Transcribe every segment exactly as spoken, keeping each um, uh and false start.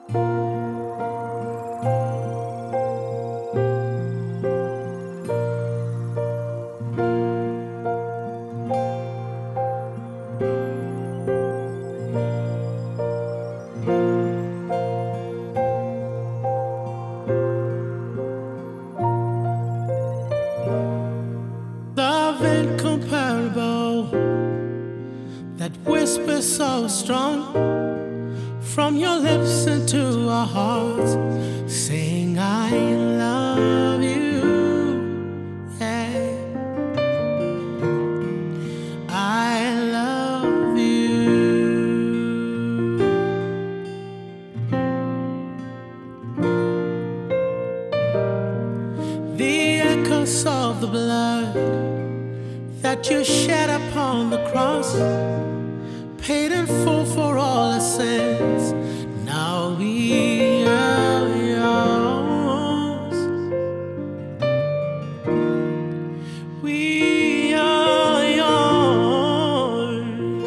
Love incomparable, that whisper so strong from your lips into our hearts, saying I love you. Yeah, I love you. The echoes of the blood that you shed upon the cross, paid in full for all our sins. Now we are yours. We are yours.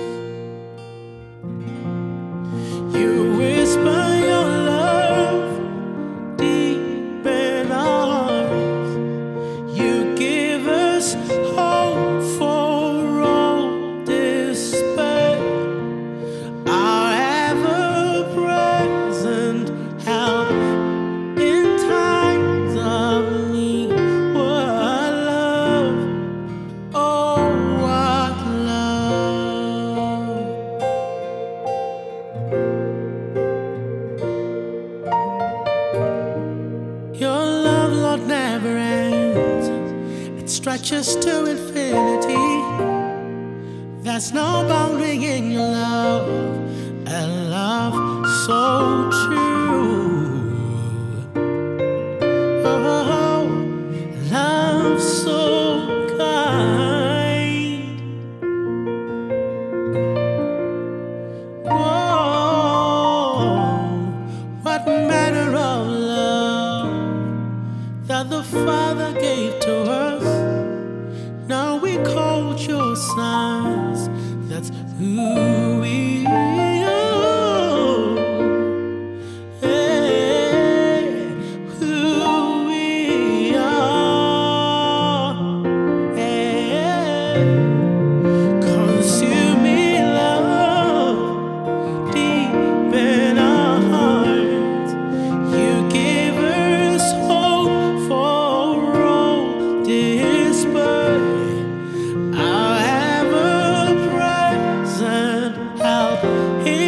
You whisper your love deep in our hearts. You give us hope for all despair. Our ever-present help in times of need. What love, oh what love. Your love, Lord, never ends. It stretches to infinity. There's no boundary in your love, a love so true. Oh, love so kind. Whoa, what manner of love that the Father gave to us. Now we call your sons. That's who we are. Hey, who we are. Hey, consuming love deep in our hearts. You give us hope for all despair. Our ever-present help